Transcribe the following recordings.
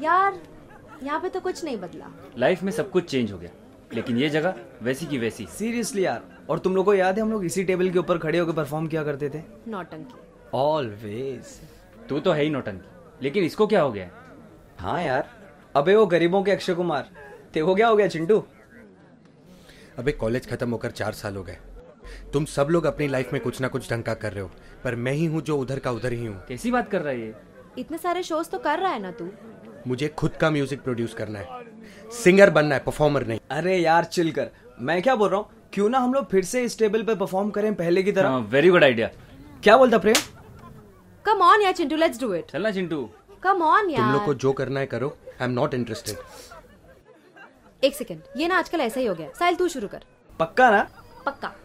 यार यहाँ पे तो कुछ नहीं बदला। लाइफ में सब कुछ चेंज हो गया, लेकिन ये जगह वैसी की वैसी। सीरियसली यार। और तुम लोगों को याद है हम लोग इसी टेबल के ऊपर खड़े होकर परफॉर्म किया करते थे? नौटंकी। ऑलवेज। तू तो है ही नौटंकी, लेकिन इसको क्या हो गया है? हाँ यार, अबे वो गरीबों के अक्षय कुमार ते हो गया चिंटू। अबे कॉलेज खत्म होकर 4 साल हो गए। तुम सब लोग अपनी लाइफ में कुछ ना कुछ ढंग का कर रहे हो, पर मैं ही हूँ जो उधर का उधर ही हूँ। कैसी बात कर रहा है ये? इतने सारे शोज तो कर रहा है ना तू। मुझे खुद का म्यूजिक प्रोड्यूस करना है, सिंगर बनना है, परफॉर्मर नहीं। अरे यार चिल कर, मैं क्या बोल रहा हूँ, क्यों ना हम लोग फिर से इस टेबल पे परफॉर्म करें पहले की तरह। Very good idea. क्या बोलता प्रेम? कम ऑन यार चिंटू, लेट्स डू इट। चलना चिंटू। कम ऑन यार। तुम लोग को जो करना है करो, आई एम नॉट इंटरेस्टेड। एक सेकंड, ये ना आजकल ऐसा ही हो गया। साहिल तू शुरू कर। पक्का ना? पक्का।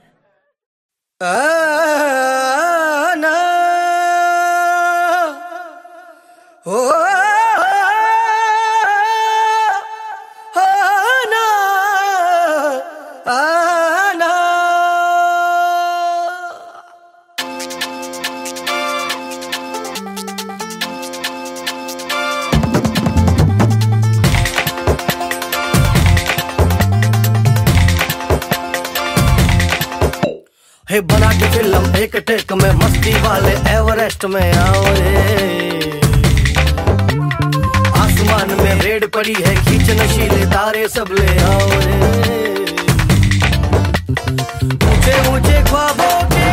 ना हो ना ना। हे बना के फिल्म एक टेक में, मस्ती वाले एवरेस्ट में आओ रे। आसमान में रेड पड़ी है, खींच नशीले तारे सब ले आओ रे। ऊंचे ऊंचे ख्वाबों के,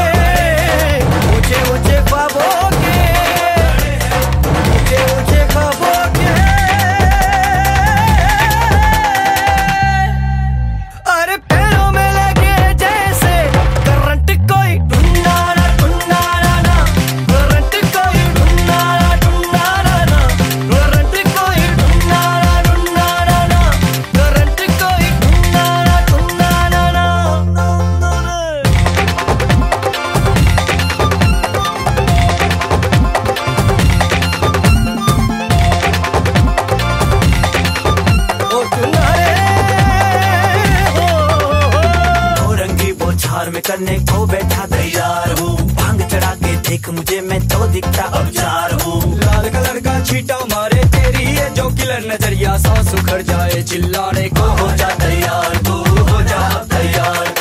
ऊंचे ऊंचे ख्वाबों के, ऊंचे ऊंचे ख्वाबों के। अरे पैरों में लगे जैसे करंट, कोई ढूंढना ना ढूंढना ना, करंट कोई ढूंढना ना ढूंढना ना, करंट कोई ढूंढना ना ढूंढना ना, करंट कोई ढूंढना ना ढूंढना ना। ओ तुम्हारे हो रंगी बोछार में करने को बैठा तैयार हूँ। भांग चढ़ा के देख मुझे, मैं तो दिखता अब जार हूँ। लाल कलर का छींटा मारे तेरी ये जो किलर नजरिया, सांस उखड़ जाए चिल्लाने को हो जा तैयार, तू हो जा अब तैयार।